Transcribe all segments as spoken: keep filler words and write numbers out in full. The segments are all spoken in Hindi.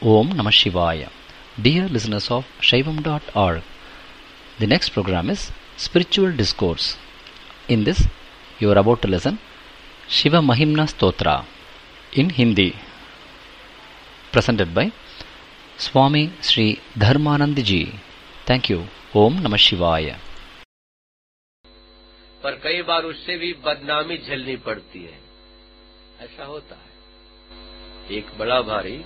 Om Namah Shivaya. Dear listeners of Shaivam dot org, the next program is Spiritual Discourse. In this, you are about to listen Shiva Mahimna Stotra in Hindi, presented by Swami Sri Dharmanand Ji. Thank you. Om Namah Shivaya. पर कई बार उससे भी बदनामी झेलनी पड़ती है, ऐसा होता है। एक बड़ा भारी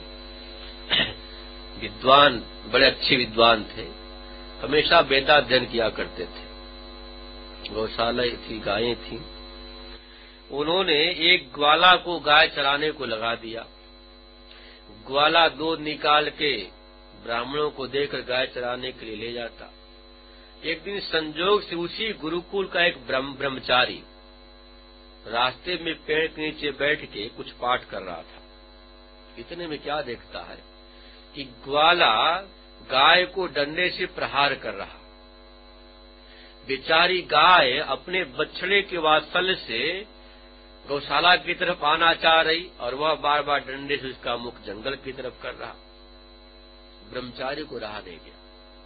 विद्वान, बड़े अच्छे विद्वान थे, हमेशा वेदाध्ययन किया करते थे। गौशाला थी, गायें थी। उन्होंने एक ग्वाला को गाय चराने को लगा दिया। ग्वाला दूध निकाल के ब्राह्मणों को देकर गाय चराने के लिए ले जाता। एक दिन संजोग से उसी गुरुकुल का एक ब्रह्मचारी रास्ते में पेड़ के नीचे बैठ के कुछ पाठ कर रहा था। इतने में क्या देखता है कि ग्वाला गाय को डंडे से प्रहार कर रहा। बेचारी गाय अपने बछड़े के वात्सल्य से गौशाला की तरफ आना चाह रही और वह बार बार डंडे से उसका मुख जंगल की तरफ कर रहा। ब्रह्मचारी को राह दे गया।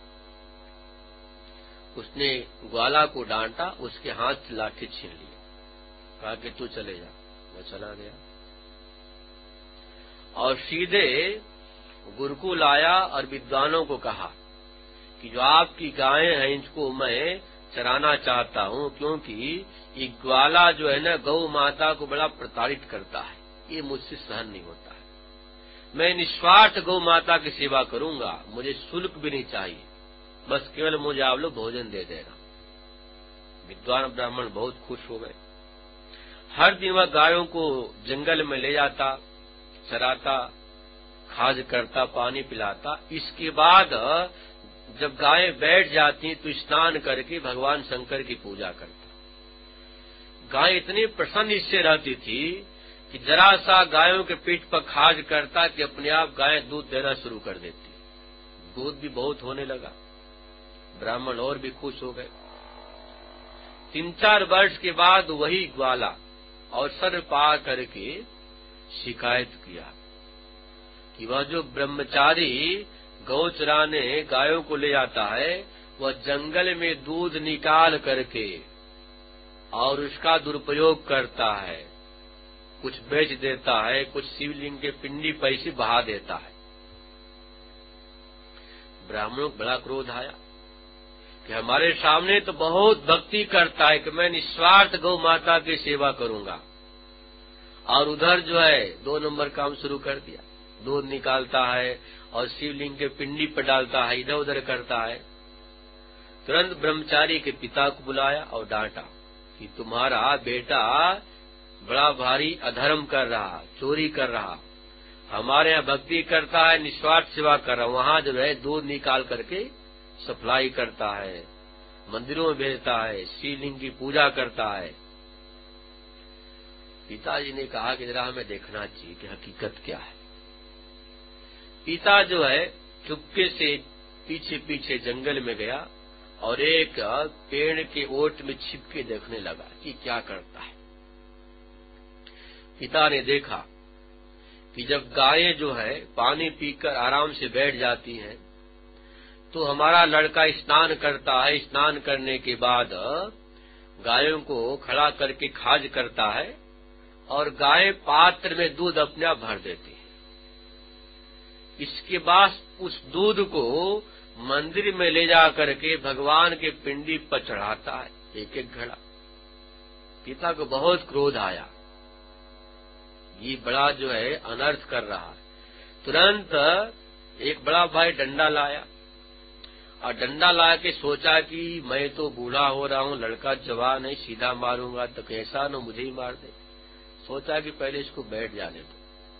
उसने ग्वाला को डांटा, उसके हाथ से लाठी छीन ली, कहा कि तू चले जा। वो चला गया और सीधे गुरुकुल आया और विद्वानों को कहा कि जो आपकी गायें हैं इनको मैं चराना चाहता हूं, क्योंकि ये ग्वाला जो है ना गौ माता को बड़ा प्रताड़ित करता है, ये मुझसे सहन नहीं होता है। मैं निस्वार्थ गौ माता की सेवा करूंगा, मुझे शुल्क भी नहीं चाहिए, बस केवल मुझे आप लोग भोजन दे देना। विद्वान ब्राह्मण बहुत खुश हो गए। हर दिन वह गायों को जंगल में ले जाता, चराता, खाद करता, पानी पिलाता। इसके बाद जब गायें बैठ जाती तो स्नान करके भगवान शंकर की पूजा करता। गाय इतनी प्रसन्न इससे रहती थी कि जरा सा गायों के पीठ पर खाद करता कि अपने आप गायें दूध देना शुरू कर देती। दूध भी बहुत होने लगा। ब्राह्मण और भी खुश हो गए। तीन चार वर्ष के बाद वही ग्वाला अवसर पा करके शिकायत किया कि वह जो ब्रह्मचारी गौ चराने गायों को ले जाता है, वह जंगल में दूध निकाल करके और उसका दुरुपयोग करता है, कुछ बेच देता है, कुछ शिवलिंग के पिंडी पैसे बहा देता है। ब्राह्मणों को बड़ा क्रोध आया कि हमारे सामने तो बहुत भक्ति करता है कि मैं निस्वार्थ गौ माता की सेवा करूंगा, और उधर जो है दो नंबर काम शुरू कर दिया। दूध निकालता है और शिवलिंग के पिंडी पर डालता है, इधर उधर करता है। तुरंत ब्रह्मचारी के पिता को बुलाया और डांटा कि तुम्हारा बेटा बड़ा भारी अधर्म कर रहा, चोरी कर रहा, हमारे यहाँ भक्ति करता है, निस्वार्थ सेवा कर रहा, वहां जो है दूध निकाल करके सप्लाई करता है, मंदिरों में भेजता है, शिवलिंग की पूजा करता है। पिताजी ने कहा कि जरा हमें देखना चाहिए कि हकीकत क्या है। पिता जो है चुपके से पीछे पीछे जंगल में गया और एक पेड़ के ओट में छिपके देखने लगा कि क्या करता है। पिता ने देखा कि जब गायें जो है पानी पीकर आराम से बैठ जाती हैं, तो हमारा लड़का स्नान करता है। स्नान करने के बाद गायों को खड़ा करके खाज करता है और गाय पात्र में दूध अपने आप भर देती है। इसके बाद उस दूध को मंदिर में ले जा करके भगवान के पिंडी पर चढ़ाता है, एक एक घड़ा। पिता को बहुत क्रोध आया, ये बड़ा जो है अनर्थ कर रहा है। तुरंत एक बड़ा भाई डंडा लाया और डंडा ला के सोचा कि मैं तो बूढ़ा हो रहा हूं, लड़का जवान है, सीधा मारूंगा तो कैसा न मुझे ही मार दे। सोचा कि पहले इसको बैठ जाने दो।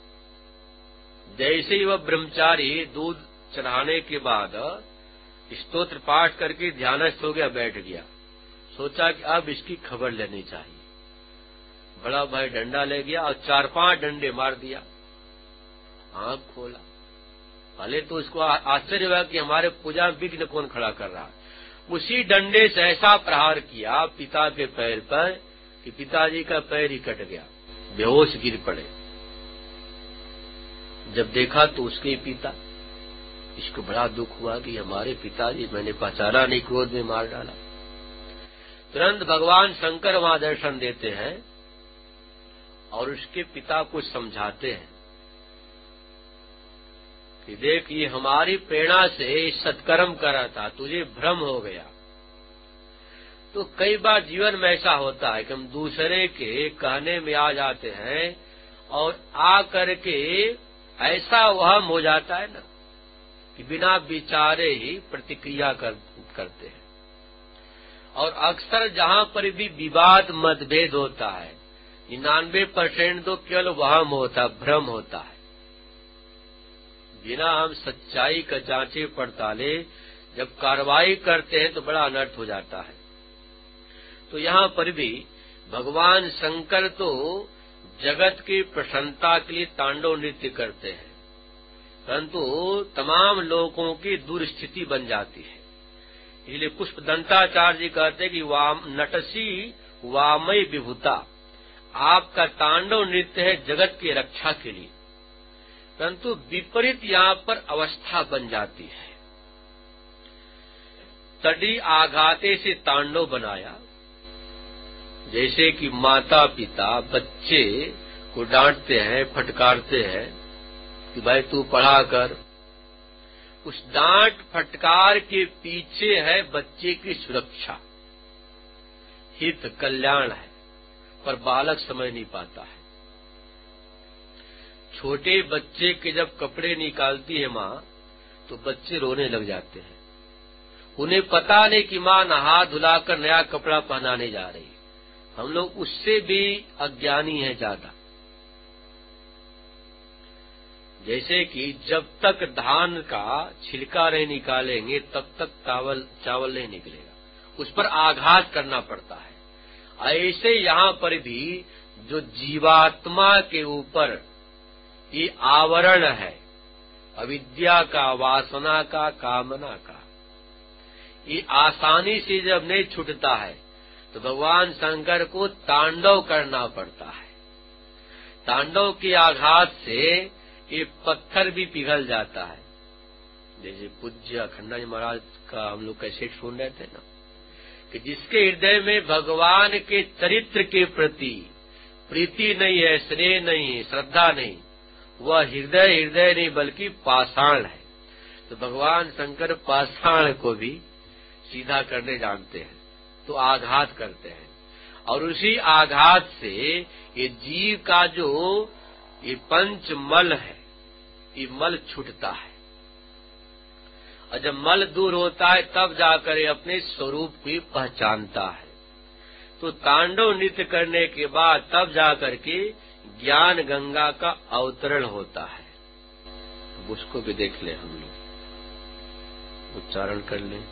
जैसे ही वह ब्रह्मचारी दूध चढ़ाने के बाद स्तोत्र पाठ करके ध्यानस्थ हो गया, बैठ गया। सोचा कि अब इसकी खबर लेनी चाहिए। बड़ा भाई डंडा ले गया और चार पांच डंडे मार दिया। आंख खोला, पहले तो उसको आश्चर्य हुआ कि हमारे पूजा में विघ्न कौन खड़ा कर रहा है। उसी डंडे से ऐसा प्रहार किया पिता के पैर पर कि पिताजी का पैर ही कट गया, बेहोश गिर पड़े। जब देखा तो उसके पिता। इसको बड़ा दुख हुआ कि हमारे पिताजी, मैंने पहचाना नहीं, क्रोध में मार डाला। तुरंत भगवान शंकर वहां दर्शन देते हैं और उसके पिता को समझाते हैं कि देख, ये हमारी प्रेरणा से सत्कर्म करा था, तुझे भ्रम हो गया। तो कई बार जीवन में ऐसा होता है कि हम दूसरे के कहने में आ जाते हैं और आ करके ऐसा वहम हो जाता है ना कि बिना विचारे ही प्रतिक्रिया कर, करते हैं। और अक्सर जहां पर भी विवाद मतभेद होता है, निन्यानवे परसेंट तो केवल वहम होता, भ्रम होता है। बिना हम सच्चाई का जांचे पड़ताले जब कार्रवाई करते हैं तो बड़ा अनर्थ हो जाता है। तो यहाँ पर भी भगवान शंकर तो जगत की प्रसन्नता के लिए तांडव नृत्य करते हैं, परंतु तमाम लोगों की दुर्स्थिति बन जाती है। इसलिए पुष्पदंताचार्य जी कहते हैं कि वाम नटसी वामय विभुता, आपका तांडव नृत्य है जगत की रक्षा के लिए, परंतु विपरीत यहाँ पर अवस्था बन जाती है। तड़ी आघाते से तांडव बनाया, जैसे कि माता पिता बच्चे को डांटते हैं, फटकारते हैं कि भाई तू पढ़ा कर। उस डांट फटकार के पीछे है बच्चे की सुरक्षा, हित, कल्याण है, पर बालक समझ नहीं पाता है। छोटे बच्चे के जब कपड़े निकालती है माँ, तो बच्चे रोने लग जाते हैं। उन्हें पता नहीं कि माँ नहा धुलाकर नया कपड़ा पहनाने जा रही। हम लोग उससे भी अज्ञानी हैं ज्यादा। जैसे कि जब तक धान का छिलका नहीं निकालेंगे तब तक चावल चावल नहीं निकलेगा, उस पर आघात करना पड़ता है। ऐसे यहाँ पर भी जो जीवात्मा के ऊपर ये आवरण है अविद्या का, वासना का, कामना का, ये आसानी से जब नहीं छूटता है तो भगवान शंकर को तांडव करना पड़ता है। तांडव के आघात से ये पत्थर भी पिघल जाता है। जैसे पूज्य अखंडानंद महाराज का हम लोग कैसे सुन रहे थे ना, कि जिसके हृदय में भगवान के चरित्र के प्रति प्रीति नहीं है, स्नेह नहीं है, श्रद्धा नहीं, वह हृदय हृदय नहीं बल्कि पाषाण है। तो भगवान शंकर पाषाण को भी सीधा करने जानते हैं, तो आघात करते हैं, और उसी आघात से ये जीव का जो ये पंच मल है, ये मल छूटता है। और जब मल दूर होता है तब जाकर ये अपने स्वरूप की पहचानता है। तो तांडव नृत्य करने के बाद तब जाकर के ज्ञान गंगा का अवतरण होता है। अब उसको भी देख ले, हम लोग उच्चारण कर लें।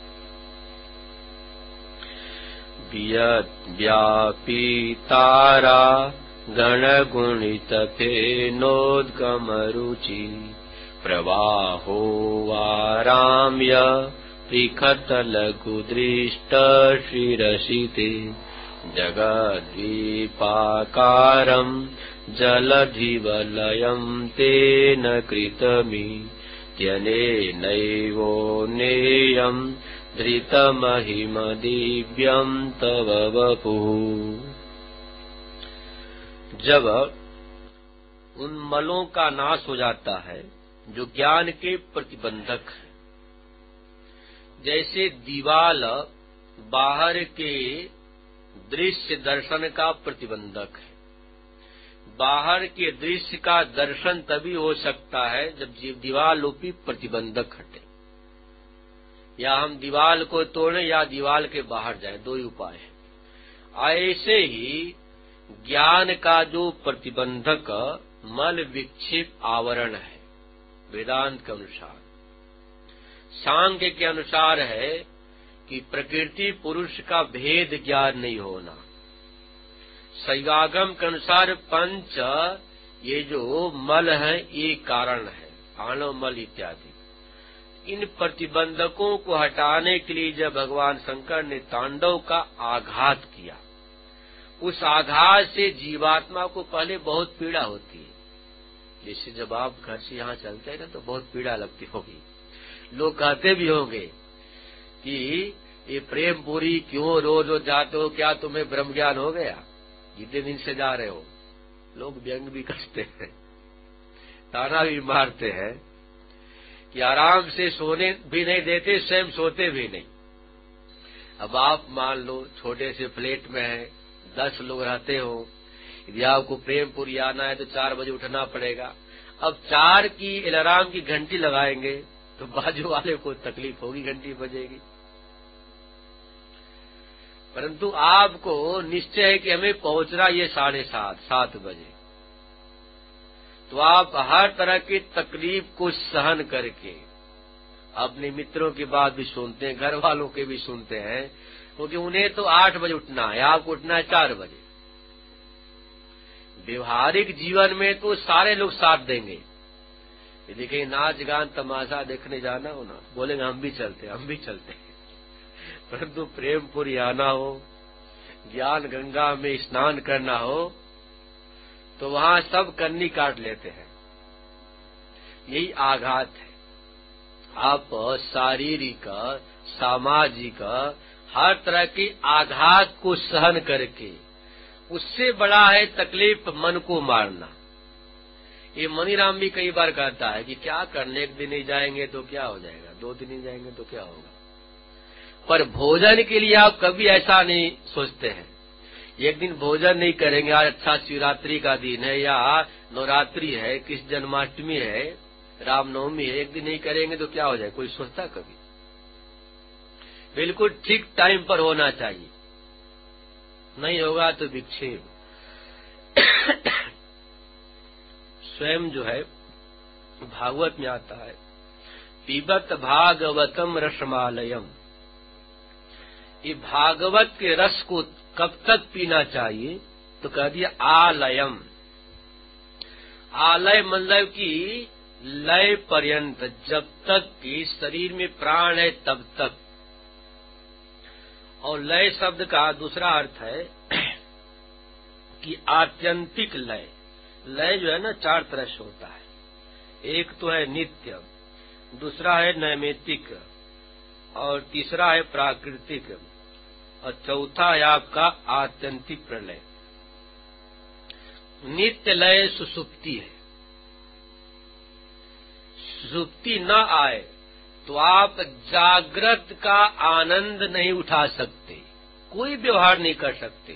व्यापी तारा गणगुणित फेनोद्गमरुचि प्रवाहो वाराम्य पृखत लघुदृष्ट शिरसिते जगद्वीपाकारम् जलधिवलयम् तेन कृतमि त्यनेनैवो नेयम् धृतमहिम दिव्यम् तव वपुः। जब उन मलों का नाश हो जाता है जो ज्ञान के प्रतिबंधक है, जैसे दीवाल बाहर के दृश्य दर्शन का प्रतिबंधक है। बाहर के दृश्य का दर्शन तभी हो सकता है जब दीवाल रूपी प्रतिबंधक हटे, या हम दीवाल को तोड़ें या दीवाल के बाहर जाएं, दो ही उपाय है। ऐसे ही ज्ञान का जो प्रतिबंधक मल विक्षेप आवरण है, वेदांत के अनुसार, सांख्य के अनुसार है कि प्रकृति पुरुष का भेद ज्ञान नहीं होना। शैवागम के अनुसार पंच ये जो मल है ये कारण है, आणव मल इत्यादि। इन प्रतिबंधकों को हटाने के लिए जब भगवान शंकर ने तांडव का आघात किया, उस आघात से जीवात्मा को पहले बहुत पीड़ा होती है, जैसे जब आप घर से यहाँ चलते हैं ना तो बहुत पीड़ा लगती होगी। लोग कहते भी होंगे कि ये प्रेम पूरी क्यों रोज रोज जाते हो, क्या तुम्हें ब्रह्म ज्ञान हो गया, जितने दिन से जा रहे हो। लोग व्यंग भी करते हैं, ताना भी मारते हैं कि आराम से सोने भी नहीं देते, स्वयं सोते भी नहीं। अब आप मान लो छोटे से फ्लैट में है, दस लोग रहते हो, यदि आपको प्रेमपुरी आना है तो चार बजे उठना पड़ेगा। अब चार की अलार्म की घंटी लगाएंगे तो बाजू वाले को तकलीफ होगी, घंटी बजेगी। परंतु आपको निश्चय है कि हमें पहुंचना ये साढ़े सात सात बजे, तो आप हर तरह की तकलीफ को सहन करके अपने मित्रों की बात भी सुनते हैं, घर वालों के भी सुनते हैं, क्योंकि उन्हें तो आठ बजे उठना है, आपको उठना है चार बजे। व्यवहारिक जीवन में तो सारे लोग साथ देंगे। यदि कहीं नाच गान तमाशा देखने जाना हो ना, बोलेंगे हम भी चलते हम भी चलते परंतु प्रेमपुरी आना हो, ज्ञान गंगा में स्नान करना हो, तो वहां सब कन्नी काट लेते हैं। यही आघात है। आप शारीरिक सामाजिक हर तरह के आघात को सहन करके, उससे बड़ा है तकलीफ मन को मारना। ये मनीराम भी कई बार कहता है कि क्या करने, एक दिन नहीं जाएंगे तो क्या हो जाएगा, दो दिन नहीं जाएंगे तो क्या होगा। पर भोजन के लिए आप कभी ऐसा नहीं सोचते हैं, एक दिन भोजन नहीं करेंगे, आज अच्छा शिवरात्रि का दिन है या नवरात्रि है, किस जन्माष्टमी है, रामनवमी है, एक दिन नहीं करेंगे तो क्या हो जाए, कोई सोचता कभी? बिल्कुल ठीक टाइम पर होना चाहिए, नहीं होगा तो विक्षेप। स्वयं जो है भागवत में आता है, पीबत भागवतम रसमालयम। ये भागवत के रस को कब तक पीना चाहिए, तो कह दिया आलयम। आलय मतलब कि लय पर्यंत, जब तक कि शरीर में प्राण है तब तक। और लय शब्द का दूसरा अर्थ है कि आत्यंतिक लय। लय जो है ना चार तरह से होता है, एक तो है नित्य, दूसरा है नैमित्तिक, और तीसरा है प्राकृतिक, और चौथा है आपका आत्यंतिक प्रलय। नित्य लय सुसुप्ति है। सुसुप्ति न आए तो आप जागृत का आनंद नहीं उठा सकते, कोई व्यवहार नहीं कर सकते।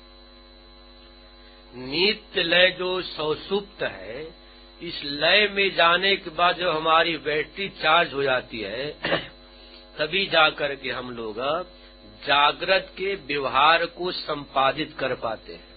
नित्य लय जो सुसुप्त है, इस लय में जाने के बाद जो हमारी बैटरी चार्ज हो जाती है, तभी जाकर के हम लोग जागृत के व्यवहार को संपादित कर पाते हैं।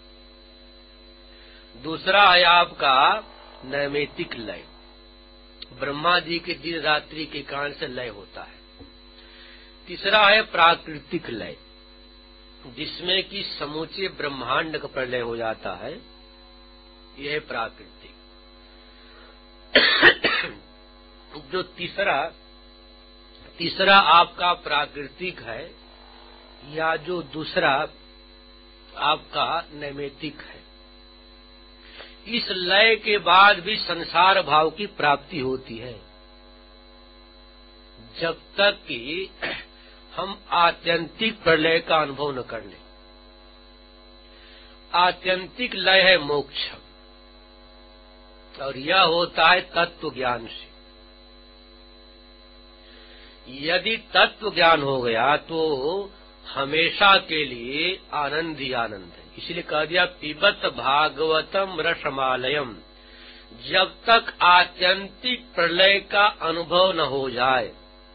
दूसरा है आपका नैमित्तिक लय। ब्रह्मा जी के दिन रात्रि के कारण से लय होता है। तीसरा है प्राकृतिक लय, जिसमें कि समूचे ब्रह्मांड का प्रलय हो जाता है, यह है प्राकृतिक। जो तीसरा तीसरा आपका प्राकृतिक है, या जो दूसरा आपका नैमित्तिक है। इस लय के बाद भी संसार भाव की प्राप्ति होती है, जब तक कि हम आत्यंतिक प्रलय का अनुभव न कर लें। आत्यंतिक लय है मोक्ष, और यह होता है तत्व ज्ञान से। यदि तत्व ज्ञान हो गया तो हमेशा के लिए आनंद ही आनंद है। इसलिए कह दिया पिबत भागवतम रसमालयम। जब तक आत्यंतिक प्रलय का अनुभव न हो जाए।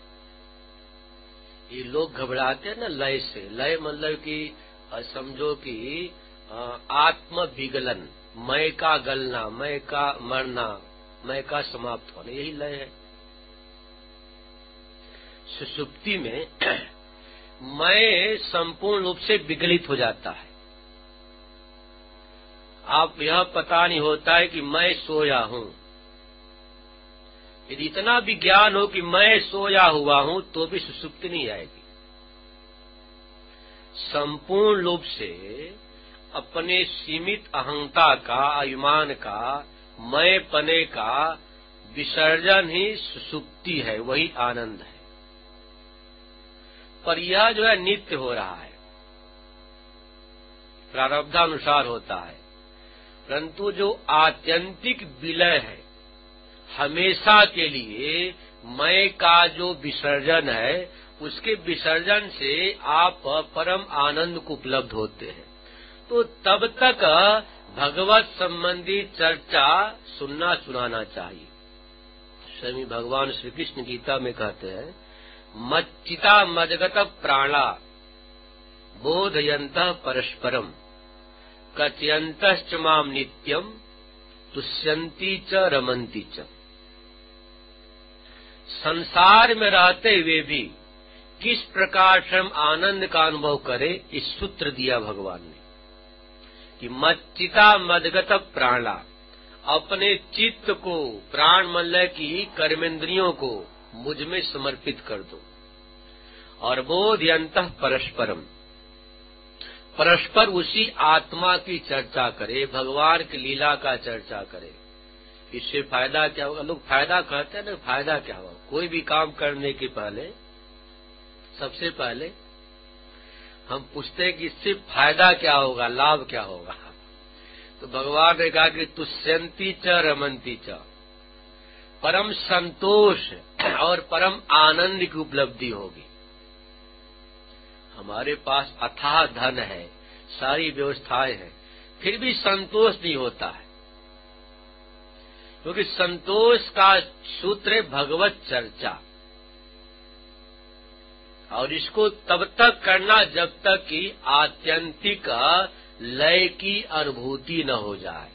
ये लोग घबराते हैं ना लय से। लय मतलब कि समझो कि आत्म विगलन, मैं का गलना, मैं का मरना, मैं का समाप्त होना, यही लय है। सुषुप्ति में मैं संपूर्ण रूप से विगलित हो जाता है। आप यह पता नहीं होता है कि मैं सोया हूं। यदि इतना भी ज्ञान हो कि मैं सोया हुआ हूं तो भी सुषुप्ति नहीं आएगी। संपूर्ण रूप से अपने सीमित अहंता का, अभिमान का मैं पने का विसर्जन ही सुसुप्ति है, वही आनंद है। पर यह जो है नित्य हो रहा है, प्रारब्धानुसार होता है, परंतु जो आत्यंतिक विलय है, हमेशा के लिए मैं का जो विसर्जन है, उसके विसर्जन से आप परम आनंद को उपलब्ध होते हैं। तो तब तक भगवत संबंधी चर्चा सुनना सुनाना चाहिए। स्वामी भगवान श्री कृष्ण गीता में कहते हैं, मच्चिता मदगत प्राणा बोधयन्तः परस्परम कथयन्तश्च माम नित्यम तुष्यन्ति च रमन्ति च। संसार में रहते हुए भी किस प्रकार से हम आनंद का अनुभव करें, इस सूत्र दिया भगवान ने कि मच्चिता मदगत प्राणा, अपने चित्त को, प्राण मतलब की कर्मेंद्रियों को मुझ में समर्पित कर दो। और बोधयन्तः परस्परम, परस्पर उसी आत्मा की चर्चा करे, भगवान की लीला का चर्चा करे। इससे फायदा क्या होगा? लोग फायदा कहते हैं ना, फायदा क्या होगा? कोई भी काम करने के पहले सबसे पहले हम पूछते हैं कि इससे फायदा क्या होगा, लाभ क्या होगा। तो भगवान ने कहा कि तुष्यन्ति च रमन्ति च, परम संतोष और परम आनंद की उपलब्धि होगी। हमारे पास अथाह धन है, सारी व्यवस्थाएं हैं, फिर भी संतोष नहीं होता है, क्योंकि संतोष का सूत्र है भगवत चर्चा। और इसको तब तक करना जब तक कि आत्यंतिक लय की अनुभूति न हो जाए,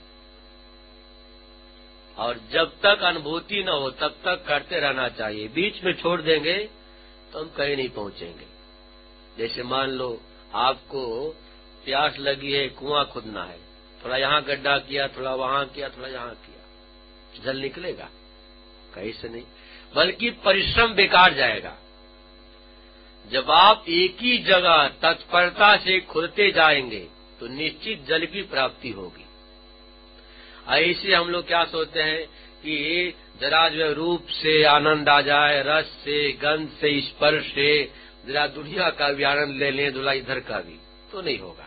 और जब तक अनुभूति न हो तब तक करते रहना चाहिए। बीच में छोड़ देंगे तो हम कहीं नहीं पहुंचेंगे। जैसे मान लो आपको प्यास लगी है, कुआं खोदना है, थोड़ा यहाँ गड्ढा किया, थोड़ा वहां किया, थोड़ा यहाँ किया, जल निकलेगा? कहीं से नहीं, बल्कि परिश्रम बेकार जाएगा। जब आप एक ही जगह तत्परता से खोदते जाएंगे तो निश्चित जल की प्राप्ति होगी। ऐसे हम लोग क्या सोचते हैं कि जरा जो रूप से आनंद आ जाए, रस से, गंध से, स्पर्श से, जरा दुनिया का भी आनंद ले लें, दूल्हा इधर का भी, तो नहीं होगा।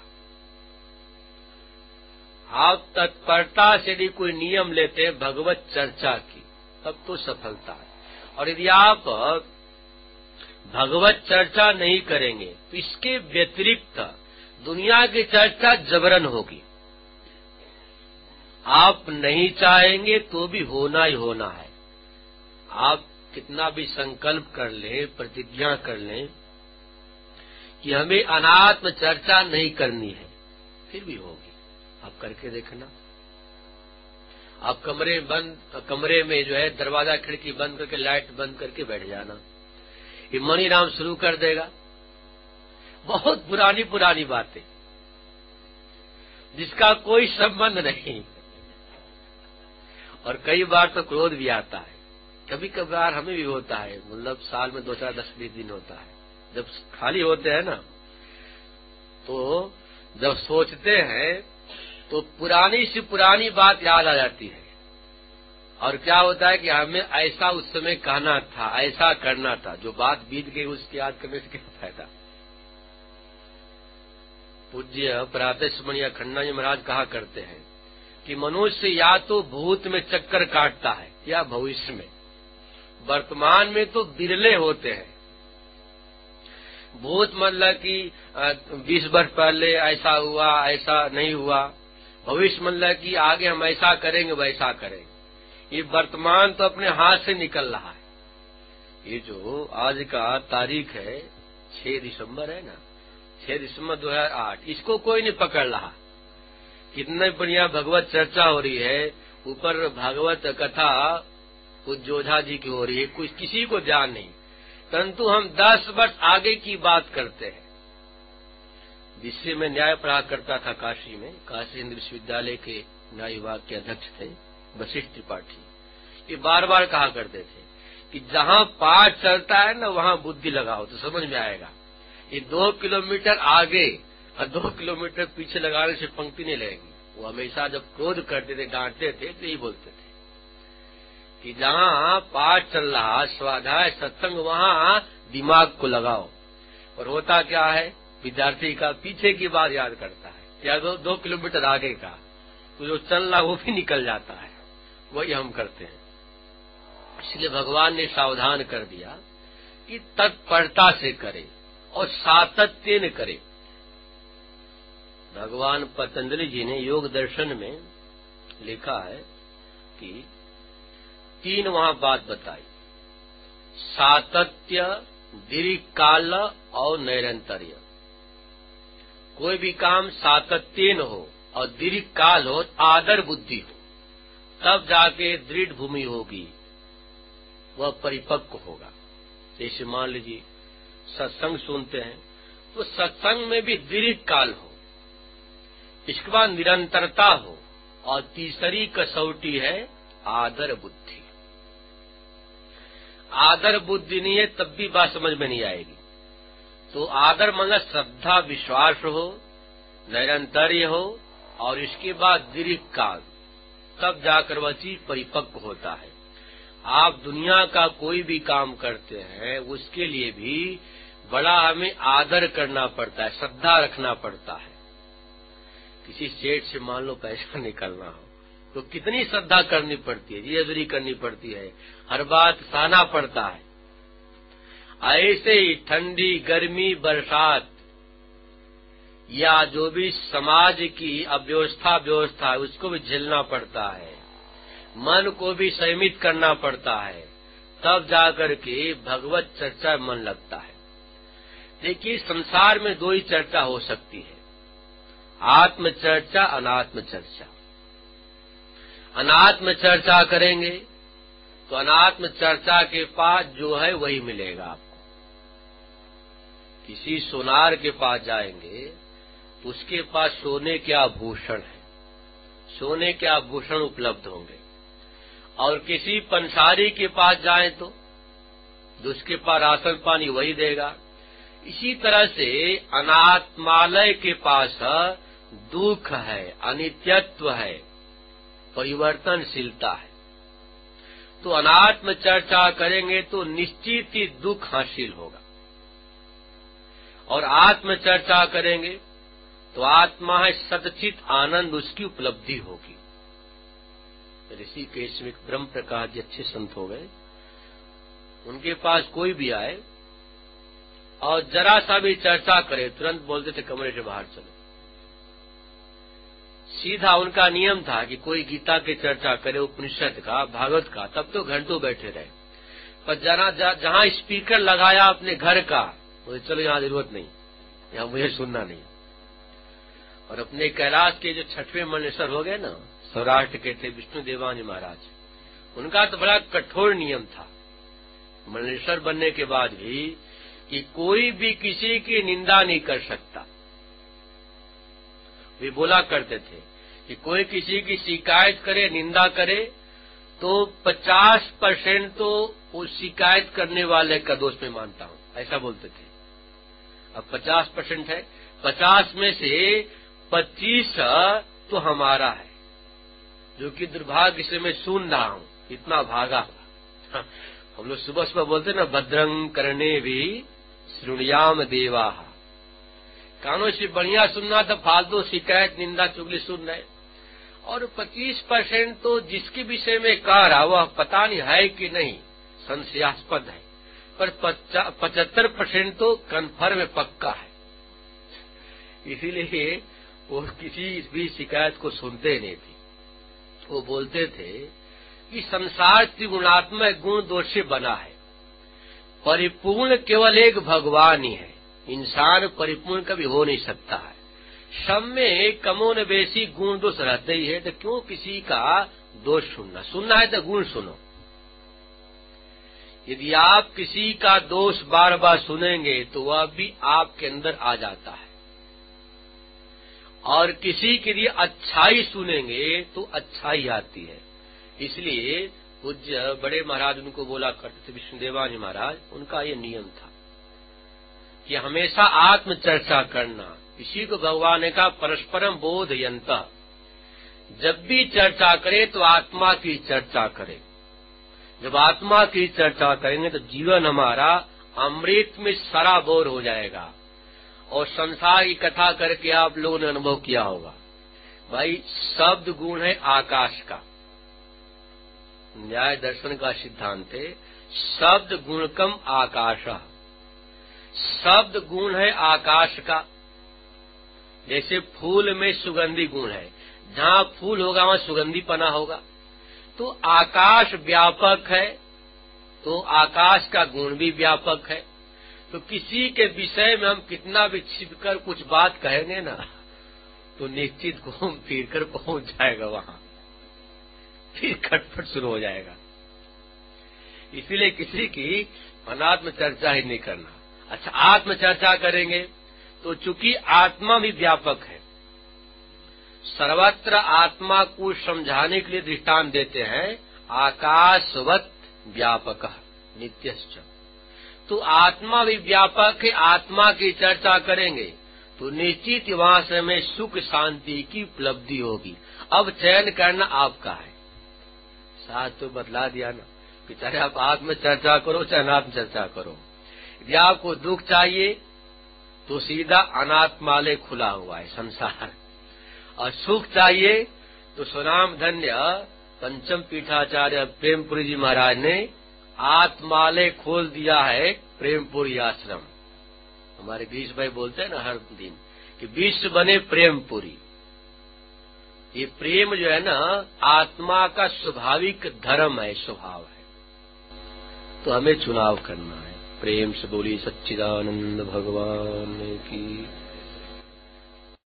आप तत्परता से यदि कोई नियम लेते हैं भगवत चर्चा की, तब तो सफलता है। और यदि आप भगवत चर्चा नहीं करेंगे तो इसके व्यतिरिक्त दुनिया की चर्चा जबरन होगी। आप नहीं चाहेंगे तो भी होना ही होना है। आप कितना भी संकल्प कर लें, प्रतिज्ञा कर लें कि हमें अनात्म चर्चा नहीं करनी है, फिर भी होगी। आप करके देखना। आप कमरे बंद कमरे में जो है दरवाजा खिड़की बंद करके, लाइट बंद करके बैठ जाना, ये मनी राम शुरू कर देगा। बहुत पुरानी पुरानी बातें जिसका कोई संबंध नहीं। और कई बार तो क्रोध भी आता है, कभी कभार हमें भी होता है, मतलब साल में दो चार दस बीस दिन होता है, जब खाली होते हैं ना, तो जब सोचते हैं तो पुरानी से पुरानी बात याद आ जाती है। और क्या होता है कि हमें ऐसा उस समय कहना था, ऐसा करना था। जो बात बीत गई उसकी याद करने से क्या फायदा। पूज्य प्रातः स्मरणीय अखंडानंद महाराज कहा करते हैं कि मनुष्य या तो भूत में चक्कर काटता है या भविष्य में, वर्तमान में तो बिरले होते हैं। भूत मतलब कि बीस वर्ष पहले ऐसा हुआ, ऐसा नहीं हुआ। भविष्य मतलब कि आगे हम ऐसा करेंगे, वैसा करेंगे। ये वर्तमान तो अपने हाथ से निकल रहा है। ये जो आज का तारीख है छह दिसंबर है ना, छह दिसंबर दो हजार आठ, इसको कोई नहीं पकड़ रहा। कितनी बढ़िया भगवत चर्चा हो रही है, ऊपर भागवत कथा उज्जोधा जी की हो रही है, कुछ किसी को ध्यान नहीं। परंतु हम दस वर्ष आगे की बात करते हैं। जिससे मैं न्याय पढ़ा करता था काशी में, काशी हिंदू विश्वविद्यालय के न्याय विभाग के अध्यक्ष थे वशिष्ठ त्रिपाठी। ये बार बार कहा करते थे कि जहां पाठ चलता है ना, वहां बुद्धि लगाओ तो समझ में आएगा। ये दो किलोमीटर आगे और दो किलोमीटर पीछे लगाने से पंक्ति नहीं लगेगी, वो हमेशा जब क्रोध करते थे, डांटते थे, तो यही बोलते थे कि जहाँ पाठ चल रहा, स्वाध्याय सत्संग, वहाँ दिमाग को लगाओ। और होता क्या है, विद्यार्थी का पीछे की बात याद करता है, या दो, दो किलोमीटर आगे का, तो जो चल रहा वो भी निकल जाता है। वही हम करते हैं। इसलिए भगवान ने सावधान कर दिया कि तत्परता से करे और सातत्य न करे। भगवान पतंजलि जी ने योग दर्शन में लिखा है कि तीन वहां बात बताई, सातत्य, दीर्घकाल और नैरंतर्य। कोई भी काम सातत्य न हो और दीर्घकाल हो, आदर बुद्धि हो, तब जाके दृढ़ भूमि होगी, वह परिपक्व होगा। जैसे मान लीजिए सत्संग सुनते हैं, तो सत्संग में भी दीर्घकाल हो, इसके बाद निरंतरता हो, और तीसरी कसौटी है आदर बुद्धि। आदर बुद्धि नहीं है तब भी बात समझ में नहीं आएगी। तो आदर मतलब श्रद्धा विश्वास हो, निरंतर्य हो, और इसके बाद दीर्घकाल, तब जाकर वह चीज परिपक्व होता है। आप दुनिया का कोई भी काम करते हैं, उसके लिए भी बड़ा हमें आदर करना पड़ता है, श्रद्धा रखना पड़ता है। किसी सेठ से मान लो पैसा निकलना हो तो कितनी श्रद्धा करनी पड़ती है, जियदरी करनी पड़ती है, हर बात सहना पड़ता है। ऐसे ही ठंडी, गर्मी, बरसात या जो भी समाज की अव्यवस्था व्यवस्था है, उसको भी झेलना पड़ता है, मन को भी संयमित करना पड़ता है, तब जाकर के भगवत चर्चा में मन लगता है। देखिए, संसार में दो ही चर्चा हो सकती है, आत्म चर्चा, अनात्म चर्चा। अनात्म चर्चा करेंगे तो अनात्म चर्चा के पास जो है वही मिलेगा आपको। किसी सोनार के पास जाएंगे तो उसके पास सोने के आभूषण है, सोने के आभूषण उपलब्ध होंगे। और किसी पंसारी के पास जाएं तो जो उसके पास राशन पानी वही देगा। इसी तरह से अनात्मालय के पास दुख है, अनित्यत्व है, परिवर्तनशीलता है। तो अनात्म चर्चा करेंगे तो निश्चित ही दुख हासिल होगा, और आत्म चर्चा करेंगे तो आत्मा है सतचित आनंद, उसकी उपलब्धि होगी। ऋषिकेश में ब्रह्म प्रकाश जी अच्छे संत हो गए, उनके पास कोई भी आए और जरा सा भी चर्चा करे, तुरंत बोलते थे कमरे से बाहर चलो। सीधा उनका नियम था कि कोई गीता की चर्चा करे, उपनिषद का, भागवत का, तब तो घंटों बैठे रहे। पर जरा जहां स्पीकर लगाया अपने घर का, बोले चलो यहाँ जरूरत नहीं, यहाँ मुझे सुनना नहीं। और अपने कैलाश के जो छठवें मंडलेश्वर हो गए ना, सौराष्ट्र के थे विष्णु देवानी महाराज, उनका तो बड़ा कठोर नियम था मंडलेश्वर बनने के बाद भी कि कोई भी किसी की निंदा नहीं कर सकता। वे बोला करते थे कि कोई किसी की शिकायत करे, निंदा करे, तो पचास परसेंट तो उस शिकायत करने वाले का दोष मैं मानता हूँ, ऐसा बोलते थे। अब पचास परसेंट है, पचास में से पच्चीस तो हमारा है, जो कि दुर्भाग्य से मैं सुन रहा हूँ, इतना भागा। हम लोग सुबह सुबह बोलते ना, भद्रं करने भी श्रृणुयाम देवा। कानों से बढ़िया सुनना था, फालतू शिकायत, निंदा, चुगली सुन रहे। और पच्चीस परसेंट तो जिसके विषय में कह रहा वह पता नहीं है कि नहीं, संशयास्पद है, पर पचहत्तर परसेंट तो कन्फर्म पक्का है। इसीलिए वो किसी भी शिकायत को सुनते नहीं थे। वो बोलते थे कि संसार त्रिगुणात्मक गुण दोष से बना है, परिपूर्ण केवल एक भगवान ही है, इंसान परिपूर्ण कभी हो नहीं सकता है। सब में कमोन बेसी गुण दोष रहते ही है, तो क्यों किसी का दोष सुनना? सुनना है तो गुण सुनो। यदि आप किसी का दोष बार बार सुनेंगे तो वह भी आपके अंदर आ जाता है, और किसी के लिए अच्छाई सुनेंगे तो अच्छाई आती है। इसलिए पूज्य बड़े महाराज उनको बोला करते थे, विष्णुदेवानी महाराज, उनका ये नियम था कि हमेशा आत्म चर्चा करना। इसी को भगवान ने कहा परस्परम बोधयंत, जब भी चर्चा करे तो आत्मा की चर्चा करे। जब आत्मा की चर्चा करेंगे तो जीवन हमारा अमृत में सराबोर हो जाएगा। और संसार की कथा करके आप लोगों ने अनुभव किया होगा, भाई शब्द गुण है आकाश का। न्याय दर्शन का सिद्धांत है शब्द गुणकम आकाश। शब्द गुण है आकाश का। जैसे फूल में सुगंधी गुण है, जहाँ फूल होगा वहाँ सुगंधीपना होगा। तो आकाश व्यापक है, तो आकाश का गुण भी व्यापक है। तो किसी के विषय में हम कितना भी छिपकर कुछ बात कहेंगे ना, तो निश्चित घूम फिर कर पहुंच जाएगा वहाँ, फिर खटपट शुरू हो जाएगा। इसीलिए किसी की अनात्म चर्चा ही नहीं करना। अच्छा, आत्म चर्चा करेंगे तो चूंकि आत्मा भी व्यापक है, सर्वत्र आत्मा को समझाने के लिए दृष्टांत देते हैं आकाशवत व्यापक नित्यश्च। तो आत्मा भी व्यापक है, आत्मा की चर्चा करेंगे तो निश्चित वहां से हमें सुख शांति की उपलब्धि होगी। अब चयन करना आपका है। साथ तो बतला दिया ना कि चाहे आप आत्म चर्चा करो चाहे अनात्म चर्चा करो। यदि आपको दुख चाहिए तो सीधा अनात्मालय खुला हुआ है संसार, और सुख चाहिए तो सुनाम धन्य पंचम पीठाचार्य प्रेमपुरी जी महाराज ने आत्मालय खोल दिया है प्रेमपुरी आश्रम। हमारे गिरीश भाई बोलते हैं ना हर दिन कि विश्व बने प्रेमपुरी। ये प्रेम जो है ना आत्मा का स्वाभाविक धर्म है, स्वभाव है। तो हमें चुनाव करना है। प्रेम से बोली सच्चिदानंद भगवान की।